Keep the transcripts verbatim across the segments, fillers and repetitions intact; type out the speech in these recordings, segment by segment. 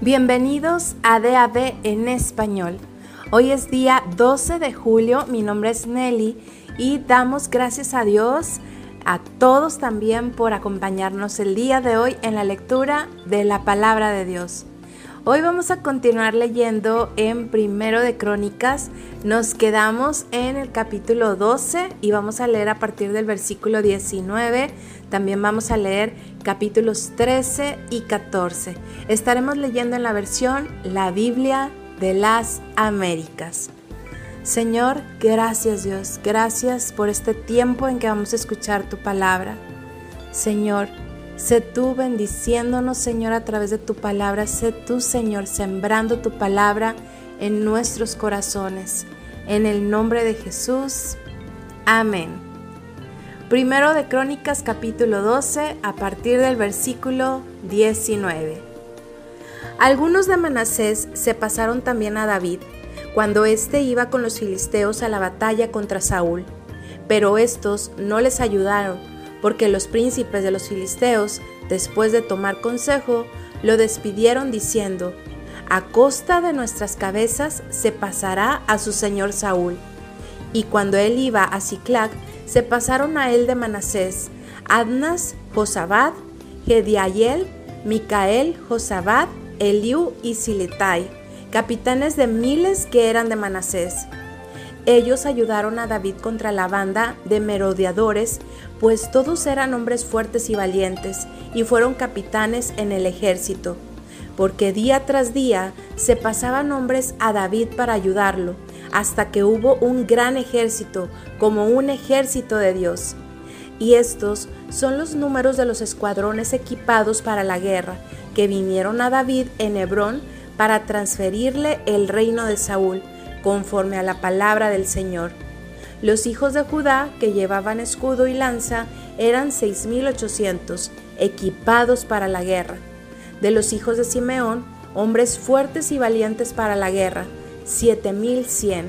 Bienvenidos a D A B en español. Hoy es día doce de julio, mi nombre es Nelly y damos gracias a Dios, a todos también por acompañarnos el día de hoy en la lectura de la Palabra de Dios. Hoy vamos a continuar leyendo en Primero de Crónicas, nos quedamos en el capítulo doce y vamos a leer a partir del versículo diecinueve, también vamos a leer capítulos trece y catorce. Estaremos leyendo en la versión La Biblia de las Américas. Señor, gracias Dios, gracias por este tiempo en que vamos a escuchar tu palabra. Señor, sé tú bendiciéndonos, Señor, a través de tu palabra. Sé tú, Señor, sembrando tu palabra en nuestros corazones. En el nombre de Jesús. Amén. Primero de Crónicas, capítulo doce, a partir del versículo diecinueve. Algunos de Manasés se pasaron también a David, cuando éste iba con los filisteos a la batalla contra Saúl. Pero estos no les ayudaron, porque los príncipes de los filisteos, después de tomar consejo, lo despidieron diciendo: a costa de nuestras cabezas se pasará a su señor Saúl. Y cuando él iba a Siclag, se pasaron a él de Manasés, Adnas, Josabad, Gediael, Micael, Josabad, Eliú y Siletai, capitanes de miles que eran de Manasés. Ellos ayudaron a David contra la banda de merodeadores, pues todos eran hombres fuertes y valientes, y fueron capitanes en el ejército, porque día tras día se pasaban hombres a David para ayudarlo, hasta que hubo un gran ejército, como un ejército de Dios. Y estos son los números de los escuadrones equipados para la guerra, que vinieron a David en Hebrón para transferirle el reino de Saúl, conforme a la palabra del Señor. Los hijos de Judá, que llevaban escudo y lanza, eran seis mil ochocientos, equipados para la guerra. De los hijos de Simeón, hombres fuertes y valientes para la guerra, siete mil cien.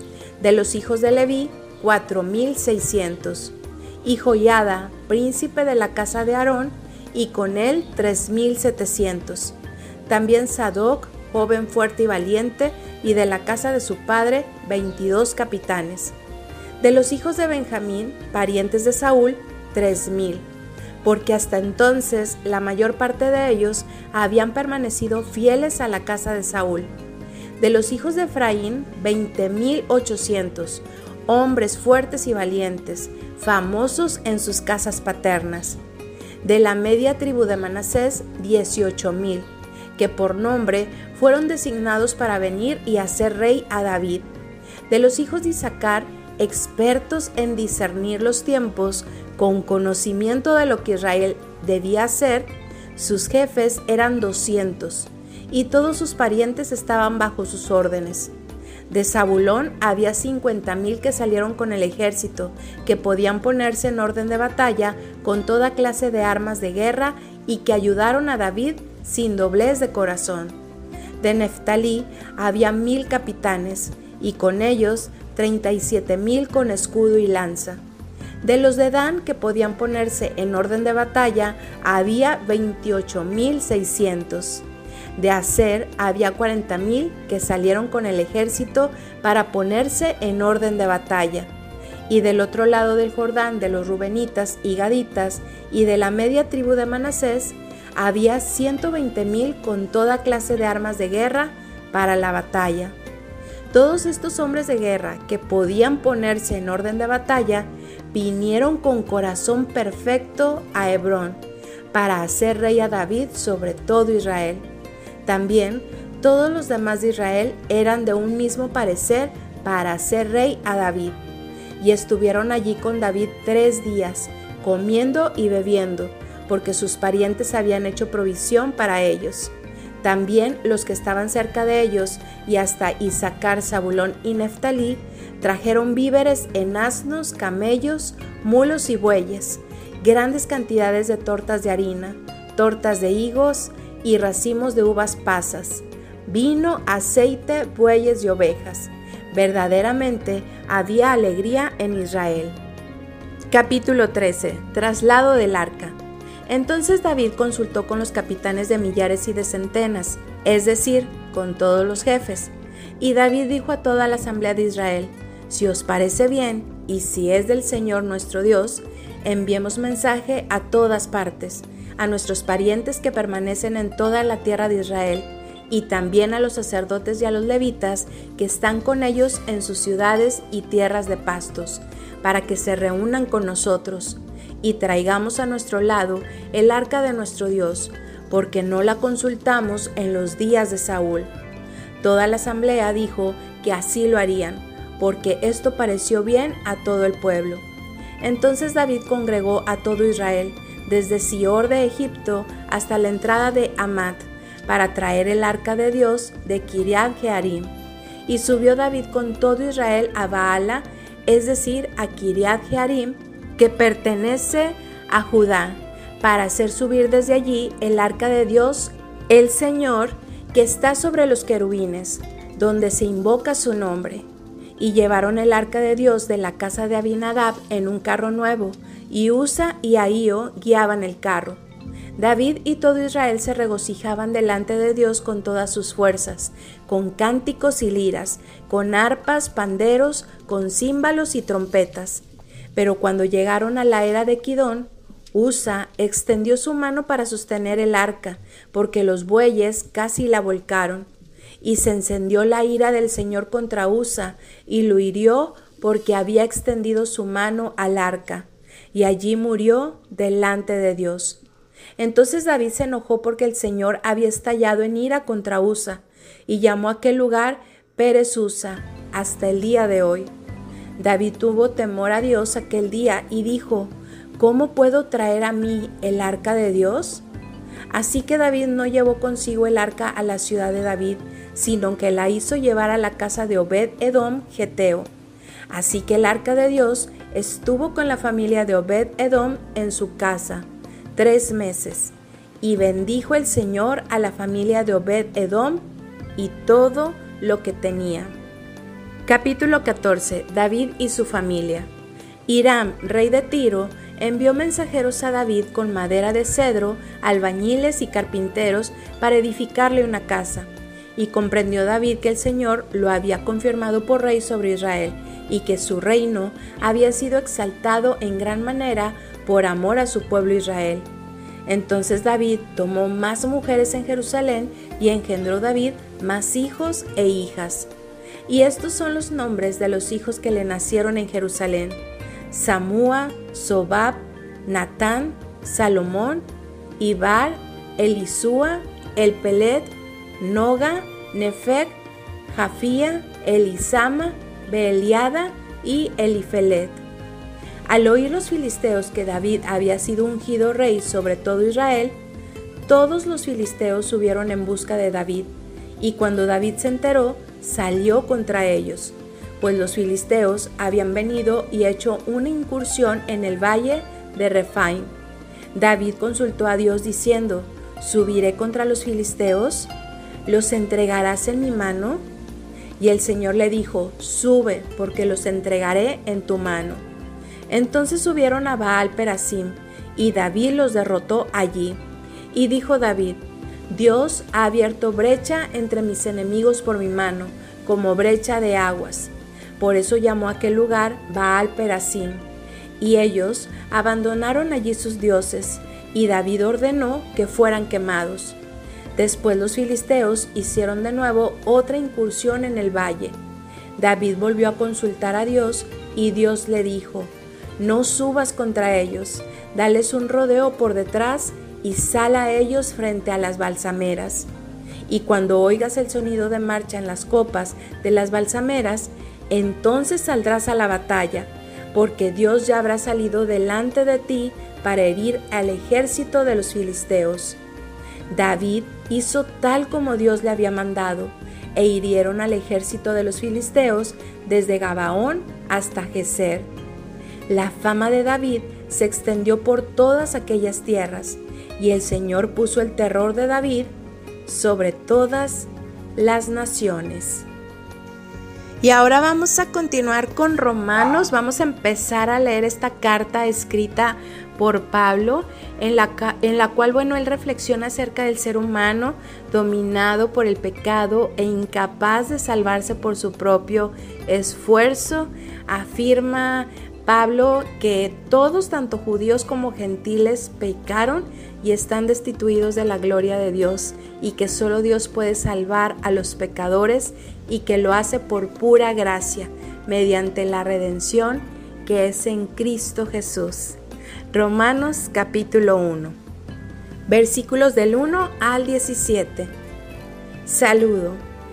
De los hijos de Leví, cuatro mil seiscientos. Y Joiada, príncipe de la casa de Aarón, y con él tres mil setecientos. También Sadoc, joven fuerte y valiente, y de la casa de su padre, veintidós capitanes. De los hijos de Benjamín, parientes de Saúl, tres mil, porque hasta entonces la mayor parte de ellos habían permanecido fieles a la casa de Saúl. De los hijos de Efraín, veinte mil ochocientos, hombres fuertes y valientes, famosos en sus casas paternas. De la media tribu de Manasés, dieciocho mil, que por nombre fueron designados para venir y hacer rey a David. De los hijos de Isaacar, expertos en discernir los tiempos, con conocimiento de lo que Israel debía hacer, sus jefes eran doscientos, y todos sus parientes estaban bajo sus órdenes. De Zabulón había cincuenta mil que salieron con el ejército, que podían ponerse en orden de batalla con toda clase de armas de guerra y que ayudaron a David sin doblez de corazón. De Neftalí había mil capitanes, y con ellos treinta y siete mil con escudo y lanza. De los de Dan, que podían ponerse en orden de batalla, había veintiocho mil seiscientos. De Aser había cuarenta mil que salieron con el ejército para ponerse en orden de batalla. Y del otro lado del Jordán, de los rubenitas y gaditas, y de la media tribu de Manasés, había ciento veinte mil con toda clase de armas de guerra para la batalla. Todos estos hombres de guerra que podían ponerse en orden de batalla vinieron con corazón perfecto a Hebrón para hacer rey a David sobre todo Israel. También todos los demás de Israel eran de un mismo parecer para hacer rey a David. Y estuvieron allí con David tres días, comiendo y bebiendo, porque sus parientes habían hecho provisión para ellos. También los que estaban cerca de ellos, y hasta Isaacar, Zabulón y Neftalí, trajeron víveres en asnos, camellos, mulos y bueyes, grandes cantidades de tortas de harina, tortas de higos y racimos de uvas pasas, vino, aceite, bueyes y ovejas. Verdaderamente había alegría en Israel. Capítulo trece. Traslado del arca. Entonces David consultó con los capitanes de millares y de centenas, es decir, con todos los jefes. Y David dijo a toda la asamblea de Israel: si os parece bien, y si es del Señor nuestro Dios, enviemos mensaje a todas partes, a nuestros parientes que permanecen en toda la tierra de Israel, y también a los sacerdotes y a los levitas que están con ellos en sus ciudades y tierras de pastos, para que se reúnan con nosotros, y traigamos a nuestro lado el arca de nuestro Dios, porque no la consultamos en los días de Saúl. Toda la asamblea dijo que así lo harían, porque esto pareció bien a todo el pueblo. Entonces David congregó a todo Israel, desde Sior de Egipto hasta la entrada de Hamat, para traer el arca de Dios de Kiriat Jearim. Y subió David con todo Israel a Baala, es decir, a Kiriat Jearim, que pertenece a Judá, para hacer subir desde allí el arca de Dios, el Señor, que está sobre los querubines, donde se invoca su nombre. Y llevaron el arca de Dios de la casa de Abinadab en un carro nuevo, y Usa y Ahío guiaban el carro. David y todo Israel se regocijaban delante de Dios con todas sus fuerzas, con cánticos y liras, con arpas, panderos, con címbalos y trompetas. Pero cuando llegaron a la era de Kidón, Usa extendió su mano para sostener el arca, porque los bueyes casi la volcaron. Y se encendió la ira del Señor contra Usa, y lo hirió porque había extendido su mano al arca, y allí murió delante de Dios. Entonces David se enojó porque el Señor había estallado en ira contra Usa, y llamó a aquel lugar Pérez Usa hasta el día de hoy. David tuvo temor a Dios aquel día y dijo: ¿cómo puedo traer a mí el arca de Dios? Así que David no llevó consigo el arca a la ciudad de David, sino que la hizo llevar a la casa de Obed-Edom Geteo. Así que el arca de Dios estuvo con la familia de Obed-Edom en su casa tres meses, y bendijo el Señor a la familia de Obed-Edom y todo lo que tenía. Capítulo catorce. David y su familia. Hiram, rey de Tiro, envió mensajeros a David con madera de cedro, albañiles y carpinteros para edificarle una casa. Y comprendió David que el Señor lo había confirmado por rey sobre Israel, y que su reino había sido exaltado en gran manera por amor a su pueblo Israel. Entonces David tomó más mujeres en Jerusalén, y engendró David más hijos e hijas. Y estos son los nombres de los hijos que le nacieron en Jerusalén: Samúa, Sobab, Natán, Salomón, Ibar, Elisúa, Elpelet, Noga, Nefeg, Jafía, Elisama, Beeliada y Elifelet. Al oír los filisteos que David había sido ungido rey sobre todo Israel, todos los filisteos subieron en busca de David, y cuando David se enteró, salió contra ellos, pues los filisteos habían venido y hecho una incursión en el valle de Refaim. David consultó a Dios diciendo: ¿subiré contra los filisteos? ¿Los entregarás en mi mano? Y el Señor le dijo: sube, porque los entregaré en tu mano. Entonces subieron a Baal Perasim, y David los derrotó allí. Y dijo David: Dios ha abierto brecha entre mis enemigos por mi mano, como brecha de aguas. Por eso llamó a aquel lugar Baal Perasim. Y ellos abandonaron allí sus dioses, y David ordenó que fueran quemados. Después los filisteos hicieron de nuevo otra incursión en el valle. David volvió a consultar a Dios, y Dios le dijo: no subas contra ellos, dales un rodeo por detrás y sal a ellos frente a las balsameras. Y cuando oigas el sonido de marcha en las copas de las balsameras, entonces saldrás a la batalla, porque Dios ya habrá salido delante de ti para herir al ejército de los filisteos. David hizo tal como Dios le había mandado, e hirieron al ejército de los filisteos desde Gabaón hasta Geser. La fama de David se extendió por todas aquellas tierras, y el Señor puso el terror de David sobre todas las naciones. Y ahora vamos a continuar con Romanos. Vamos a empezar a leer esta carta escrita por Pablo, en la, en la cual, bueno, él reflexiona acerca del ser humano dominado por el pecado e incapaz de salvarse por su propio esfuerzo. Afirma Pablo que todos, tanto judíos como gentiles, pecaron y están destituidos de la gloria de Dios, y que solo Dios puede salvar a los pecadores y que lo hace por pura gracia, mediante la redención que es en Cristo Jesús. Romanos capítulo uno, versículos del uno al diecisiete. Saludo.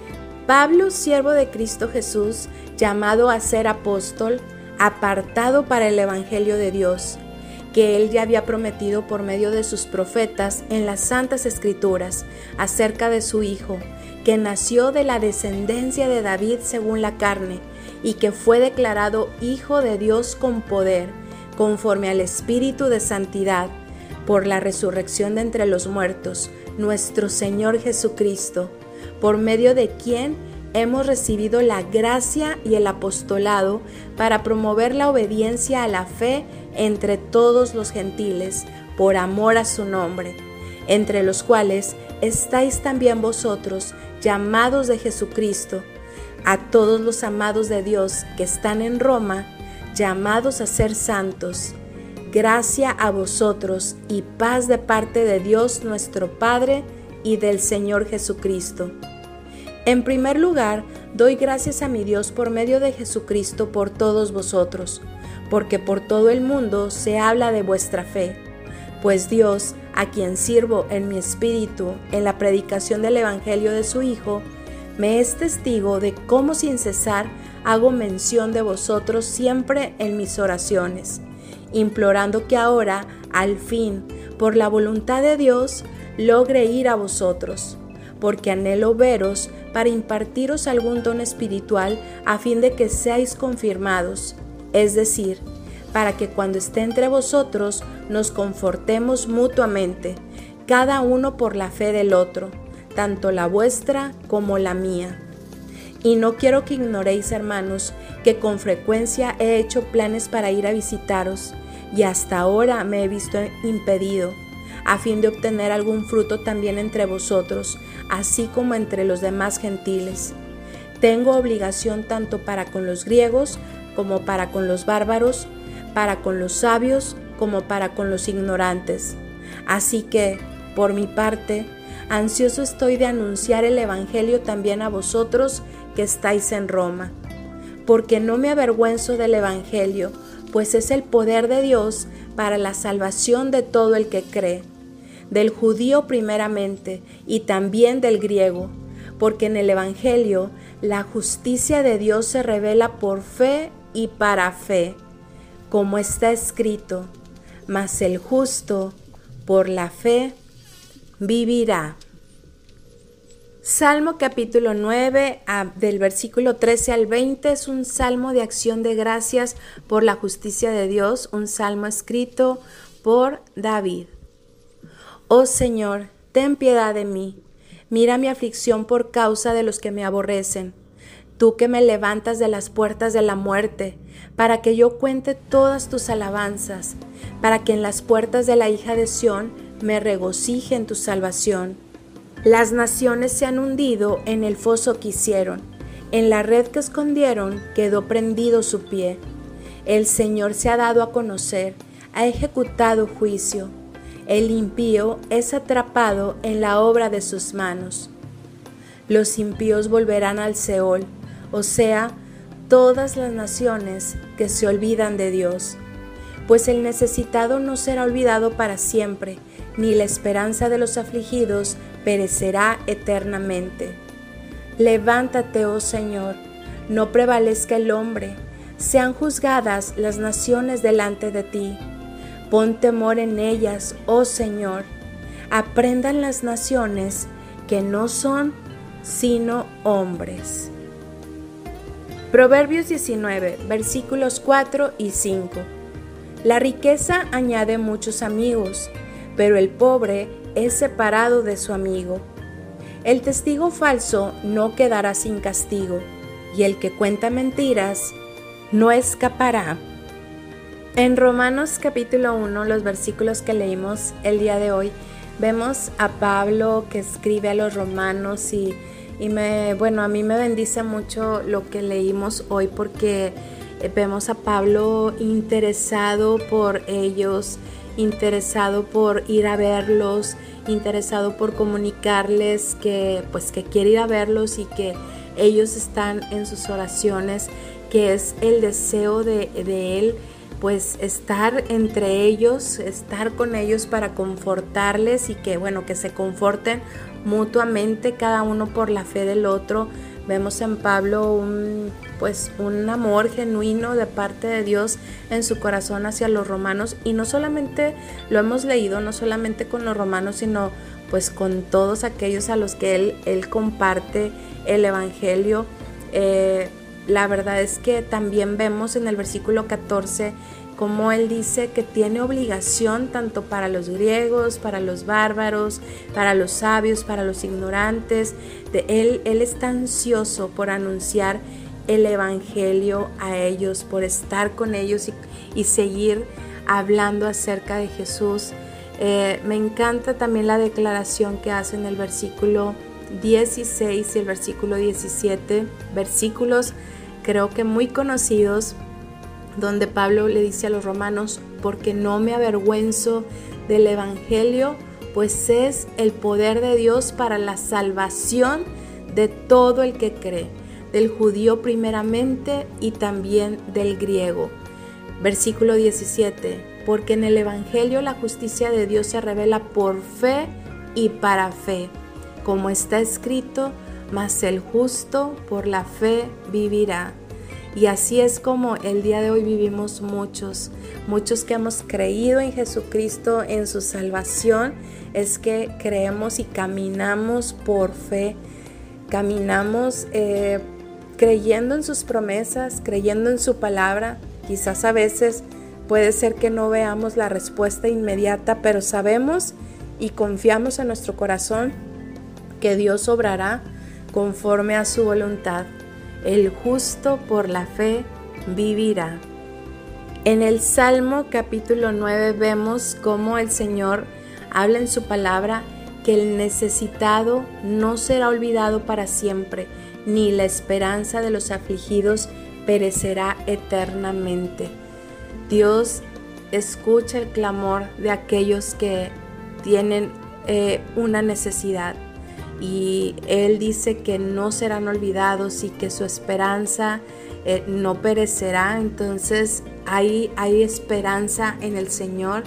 Pablo, siervo de Cristo Jesús, llamado a ser apóstol, apartado para el evangelio de Dios, que él ya había prometido por medio de sus profetas en las santas escrituras acerca de su Hijo, que nació de la descendencia de David según la carne, y que fue declarado Hijo de Dios con poder, conforme al Espíritu de santidad, por la resurrección de entre los muertos, nuestro Señor Jesucristo, por medio de quien hemos recibido la gracia y el apostolado para promover la obediencia a la fe entre todos los gentiles, por amor a su nombre, entre los cuales estáis también vosotros, llamados de Jesucristo, a todos los amados de Dios que están en Roma, llamados a ser santos. Gracia a vosotros y paz de parte de Dios nuestro Padre y del Señor Jesucristo. En primer lugar, doy gracias a mi Dios por medio de Jesucristo por todos vosotros, porque por todo el mundo se habla de vuestra fe. Pues Dios, a quien sirvo en mi espíritu en la predicación del Evangelio de su Hijo, me es testigo de cómo sin cesar hago mención de vosotros siempre en mis oraciones, implorando que ahora, al fin, por la voluntad de Dios, logre ir a vosotros, porque anhelo veros para impartiros algún don espiritual a fin de que seáis confirmados, es decir, para que cuando esté entre vosotros nos confortemos mutuamente, cada uno por la fe del otro, tanto la vuestra como la mía. Y no quiero que ignoréis, hermanos, que con frecuencia he hecho planes para ir a visitaros, y hasta ahora me he visto impedido, a fin de obtener algún fruto también entre vosotros, así como entre los demás gentiles. Tengo obligación tanto para con los griegos como para con los bárbaros, para con los sabios como para con los ignorantes. Así que, por mi parte, ansioso estoy de anunciar el Evangelio también a vosotros que estáis en Roma, porque no me avergüenzo del Evangelio, pues es el poder de Dios para la salvación de todo el que cree, del judío primeramente y también del griego, porque en el Evangelio la justicia de Dios se revela por fe y para fe, como está escrito, mas el justo por la fe vivirá. Salmo capítulo nueve, del versículo trece al veinte, es un salmo de acción de gracias por la justicia de Dios, un salmo escrito por David. Oh Señor, ten piedad de mí, mira mi aflicción por causa de los que me aborrecen. Tú que me levantas de las puertas de la muerte, para que yo cuente todas tus alabanzas, para que en las puertas de la hija de Sión me regocije en tu salvación. Las naciones se han hundido en el foso que hicieron, en la red que escondieron quedó prendido su pie. El Señor se ha dado a conocer, ha ejecutado juicio. El impío es atrapado en la obra de sus manos. Los impíos volverán al Seol, o sea, todas las naciones que se olvidan de Dios. Pues el necesitado no será olvidado para siempre, ni la esperanza de los afligidos perecerá eternamente. Levántate, oh Señor, no prevalezca el hombre, sean juzgadas las naciones delante de ti. Pon temor en ellas, oh Señor, aprendan las naciones que no son sino hombres. Proverbios diecinueve, versículos cuatro y cinco. La riqueza añade muchos amigos, pero el pobre es separado de su amigo. El testigo falso no quedará sin castigo, y el que cuenta mentiras no escapará. En Romanos capítulo uno, los versículos que leímos el día de hoy, vemos a Pablo que escribe a los romanos y, y me, bueno, a mí me bendice mucho lo que leímos hoy porque vemos a Pablo interesado por ellos, interesado por ir a verlos, interesado por comunicarles que, pues, que quiere ir a verlos y que ellos están en sus oraciones, que es el deseo de, de él, pues estar entre ellos, estar con ellos para confortarles y que, bueno, que se conforten mutuamente cada uno por la fe del otro. Vemos en Pablo un, pues, un amor genuino de parte de Dios en su corazón hacia los romanos, y no solamente lo hemos leído, no solamente con los romanos, sino pues con todos aquellos a los que él, él comparte el evangelio. Eh, la verdad es que también vemos en el versículo catorce como él dice que tiene obligación tanto para los griegos, para los bárbaros, para los sabios, para los ignorantes. De él, él está ansioso por anunciar el evangelio a ellos, por estar con ellos y, y seguir hablando acerca de Jesús. Eh, me encanta también la declaración que hace en el versículo dieciséis y el versículo diecisiete, versículos creo que muy conocidos, donde Pablo le dice a los romanos: porque no me avergüenzo del evangelio, pues es el poder de Dios para la salvación de todo el que cree, del judío primeramente y también del griego. Versículo diecisiete, porque en el evangelio la justicia de Dios se revela por fe y para fe, como está escrito: mas el justo por la fe vivirá. Y así es como el día de hoy vivimos muchos, muchos que hemos creído en Jesucristo, en su salvación, es que creemos y caminamos por fe, caminamos eh, creyendo en sus promesas, creyendo en su palabra. Quizás a veces puede ser que no veamos la respuesta inmediata, pero sabemos y confiamos en nuestro corazón que Dios obrará conforme a su voluntad. El justo por la fe vivirá. En el Salmo capítulo nueve vemos cómo el Señor habla en su palabra que el necesitado no será olvidado para siempre, ni la esperanza de los afligidos perecerá eternamente. Dios escucha el clamor de aquellos que tienen eh, una necesidad. Y Él dice que no serán olvidados y que su esperanza eh, no perecerá. Entonces hay, hay esperanza en el Señor.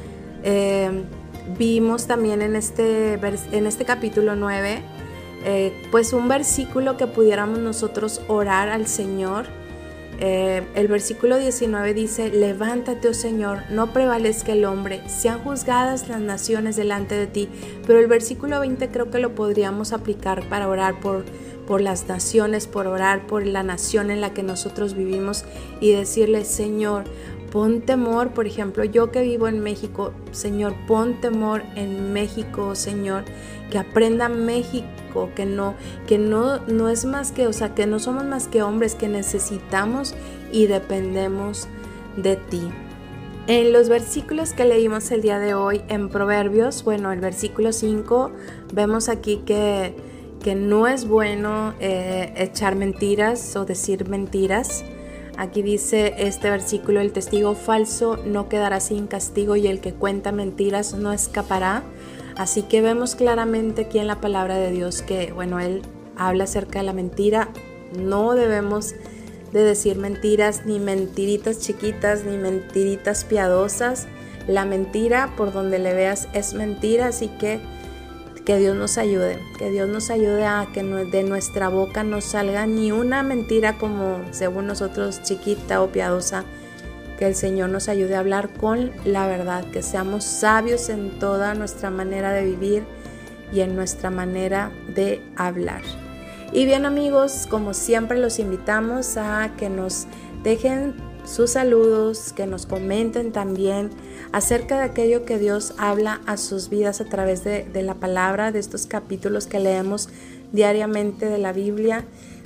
Eh, vimos también en este, en este capítulo nueve eh, pues un versículo que pudiéramos nosotros orar al Señor. Eh, el versículo diecinueve dice: levántate, oh Señor, no prevalezca el hombre, sean juzgadas las naciones delante de ti. Pero el versículo veinte creo que lo podríamos aplicar para orar por, por las naciones, por orar por la nación en la que nosotros vivimos y decirle: Señor, pon temor. Por ejemplo, yo que vivo en México, Señor, pon temor en México, Señor, que aprenda México que no, que no, no es más que, o sea, que no somos más que hombres, que necesitamos y dependemos de ti. En los versículos que leímos el día de hoy en Proverbios, bueno, el versículo cinco, vemos aquí que, que no es bueno eh, echar mentiras o decir mentiras. Aquí dice este versículo: el testigo falso no quedará sin castigo y el que cuenta mentiras no escapará. Así que vemos claramente aquí en la palabra de Dios que, bueno, Él habla acerca de la mentira. No debemos de decir mentiras, ni mentiritas chiquitas, ni mentiritas piadosas. La mentira, por donde le veas, es mentira, así que que Dios nos ayude, que Dios nos ayude a que de nuestra boca no salga ni una mentira como según nosotros chiquita o piadosa. Que el Señor nos ayude a hablar con la verdad, que seamos sabios en toda nuestra manera de vivir y en nuestra manera de hablar. Y bien, amigos, como siempre los invitamos a que nos dejen sus saludos, que nos comenten también acerca de aquello que Dios habla a sus vidas a través de, de la palabra, de estos capítulos que leemos diariamente de la Biblia.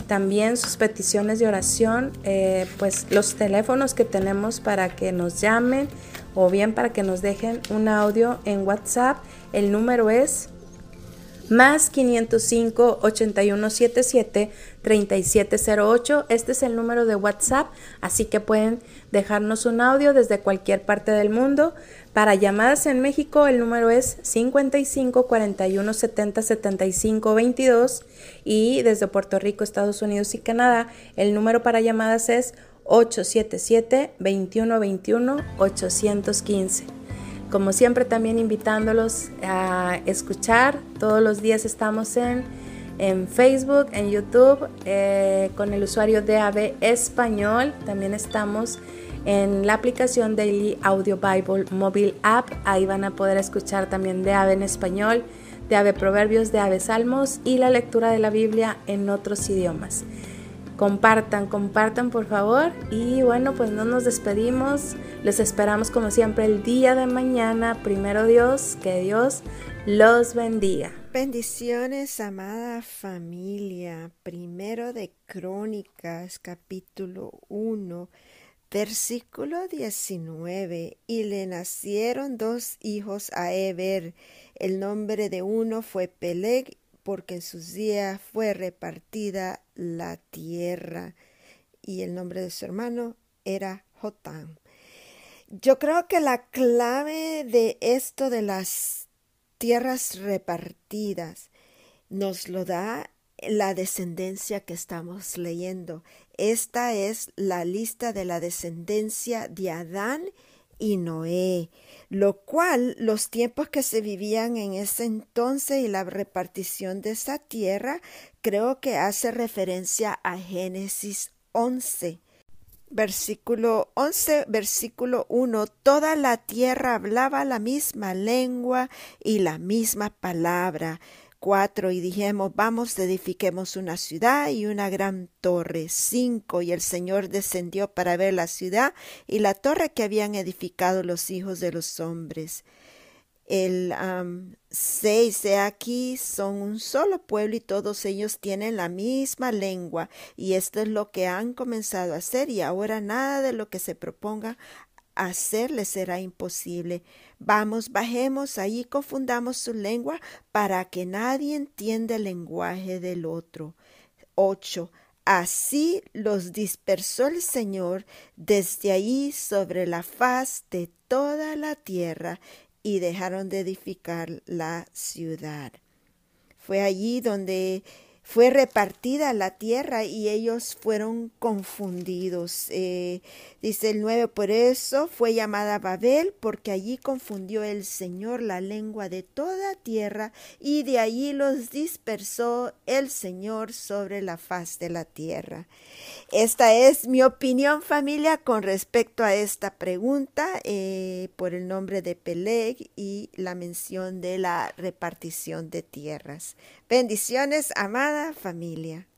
también sus peticiones de oración, eh, pues los teléfonos que tenemos para que nos llamen o bien para que nos dejen un audio en WhatsApp. El número es más quinientos cinco, ochenta y uno setenta y siete, treinta y siete cero ocho. Este es el número de WhatsApp, así que pueden dejarnos un audio desde cualquier parte del mundo. Para llamadas en México, el número es cincuenta y cinco, cuarenta y uno, setenta, setenta y cinco, veintidós, y desde Puerto Rico, Estados Unidos y Canadá, el número para llamadas es ocho siete siete, veintiuno veintiuno, ochocientos quince. Como siempre, también invitándolos a escuchar. Todos los días estamos en, en Facebook, en YouTube, eh, con el usuario D A B Español. También estamos en la aplicación Daily Audio Bible Mobile App. Ahí van a poder escuchar también D A B en español, D A B Proverbios, D A B Salmos y la lectura de la Biblia en otros idiomas. Compartan, compartan por favor. Y bueno, pues no nos despedimos. Los esperamos como siempre el día de mañana. Primero Dios, que Dios los bendiga. Bendiciones, amada familia. Primero de Crónicas, capítulo uno, versículo diecinueve. Y le nacieron dos hijos a Eber. El nombre de uno fue Peleg, porque en sus días fue repartida la tierra, y el nombre de su hermano era Jotam. Yo creo que la clave de esto de las tierras repartidas nos lo da la descendencia que estamos leyendo. Esta es la lista de la descendencia de Adán y Noé, lo cual los tiempos que se vivían en ese entonces y la repartición de esa tierra creo que hace referencia a Génesis once. Versículo once, versículo uno, toda la tierra hablaba la misma lengua y la misma palabra. Cuatro, y dijimos, vamos, edifiquemos una ciudad y una gran torre. Cinco, y el Señor descendió para ver la ciudad y la torre que habían edificado los hijos de los hombres. El um, seis, de aquí son un solo pueblo y todos ellos tienen la misma lengua, y esto es lo que han comenzado a hacer, y ahora nada de lo que se proponga hacer les será imposible. Vamos, bajemos allí, confundamos su lengua para que nadie entienda el lenguaje del otro. Ocho. Así los dispersó el Señor desde allí sobre la faz de toda la tierra, y dejaron de edificar la ciudad. Fue allí donde fue repartida la tierra y ellos fueron confundidos. Eh, dice el nueve, por eso fue llamada Babel, porque allí confundió el Señor la lengua de toda tierra, y de allí los dispersó el Señor sobre la faz de la tierra. Esta es mi opinión, familia, con respecto a esta pregunta, eh, por el nombre de Peleg y la mención de la repartición de tierras. Bendiciones, amada familia.